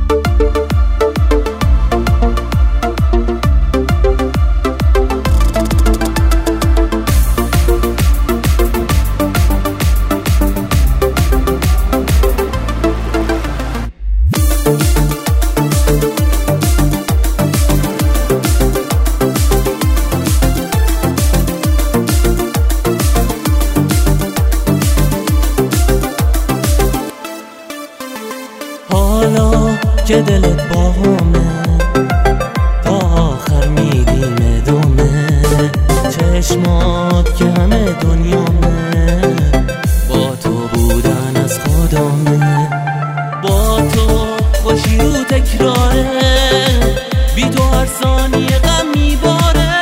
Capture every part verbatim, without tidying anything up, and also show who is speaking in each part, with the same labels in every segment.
Speaker 1: حالا که دلت با همه تا آخر میدیم ادامه، چشمات که همه دنیامه، با تو بودن از خدامه، با تو خوشی رو تکراره، بی تو هر ثانیه غم میباره.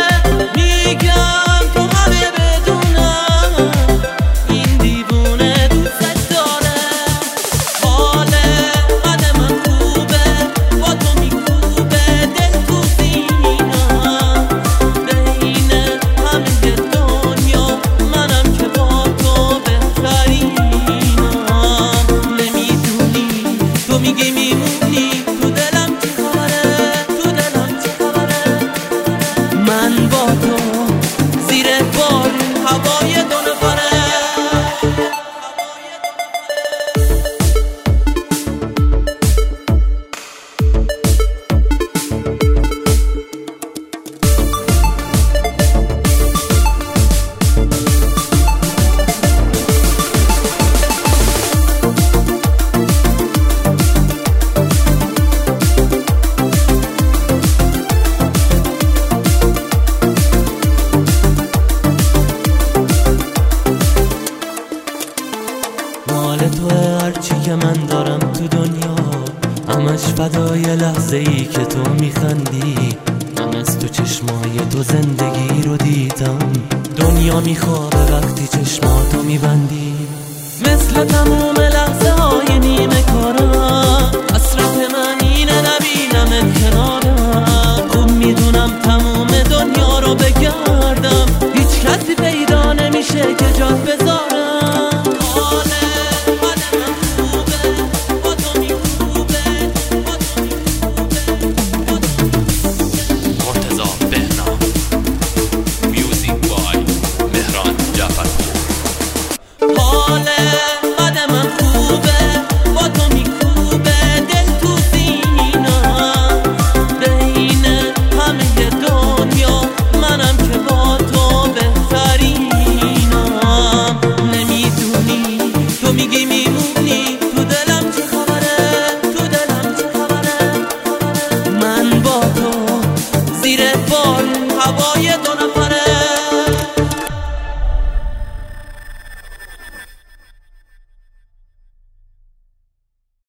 Speaker 1: میگم تو همه بدونم این دیوونه دوست داره. حال قد من خوبه با تو میکوبه دل تو سینم، بین همه دنیا منم که با تو بهترینم. نمیدونی تو میگی میمونی تو دلم چی خبره، تو دلم چی خبره. من با تو زیر بارون هوای دو نفره. مال تو هرچی که من دارم تو دنیا، همش فدای لحظه ای که تو میخندی. من از تو چشمای تو زندگی رو دیدم، دنیا میخوابه وقتی چشماتو میبندی. مثل تموم لحظه های نیمه کار